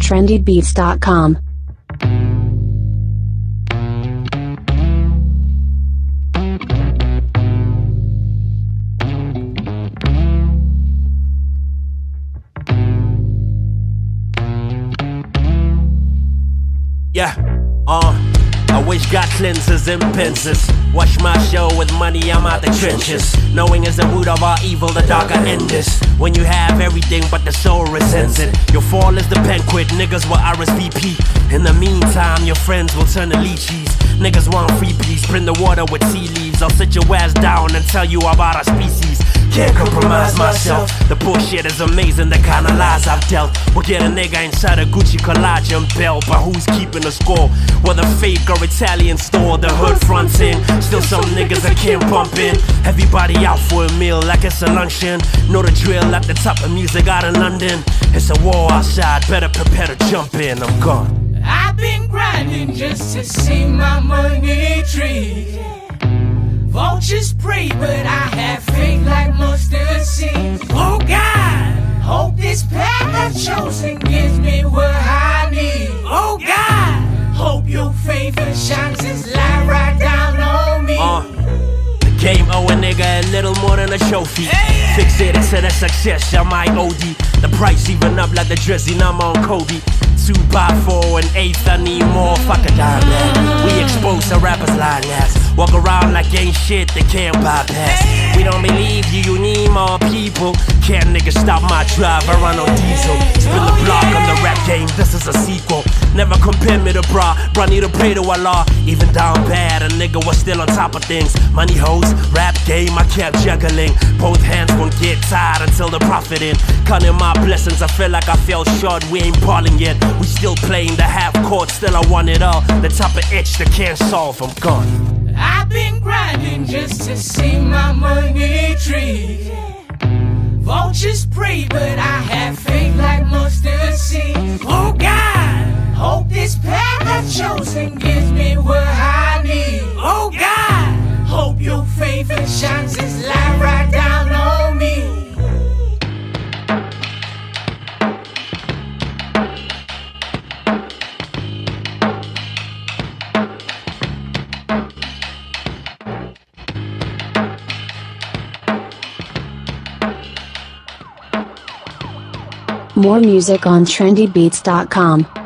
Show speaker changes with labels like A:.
A: trendybeats.com.
B: Yeah, I wish God cleanses and pincers. Watch my show with money, I'm out the trenches. Knowing is the root of our evil, the darker end is. When you have everything but the soul resents it. Your fall is the banquet, niggas will RSVP. In the meantime, your friends will turn to lychees. Niggas want free peace, bring the water with tea leaves. I'll sit your ass down and tell you about our species. Can't compromise myself. The bullshit is amazing, the kind of lies I've dealt. We'll get a nigga inside a Gucci collage and belt, but who's keeping the score? Whether fake or Italian store, the hood fronting. Still some niggas that can't bump in. Everybody out for a meal like it's a luncheon. Know the drill at the top of music out in London. It's a war outside, better prepare to jump in. I'm gone.
C: I've been grinding just to see my money tree. Vultures pray, but I have faith like mustard seed. Oh God, hope this path I've chosen gives me what I need. Oh God, hope your favor shines its light right down on me.
B: The game owe a nigga a little more than a trophy. Fixated to the success, I might OD. The price even up like the Drizzy, now I'm on Kobe. 2x4 and eighth, I need more. Fuck a dime, man. We expose the rappers lying ass. Walk around like ain't shit they can't bypass. We don't believe you, you need more people. Can't niggas stop my drive, I run on diesel. Spin the block on the rap game, this is a sequel. Never compare me to bra need to pray to Allah. Even down bad, a nigga was still on top of things. Money hoes, rap game, I kept juggling. Both hands won't get tired until the profit in. Counting my blessings, I feel like I fell short, we ain't balling yet. We still playing the half court, still I want it all. The top of itch that can't solve, I'm gone.
C: I've been grinding just to see my money tree. Vultures pray, but I have faith like mustard seed. Oh God, hope this path I've chosen gives me what I need. Oh God, hope your favor shines its light right down on me.
A: More music on trendybeats.com.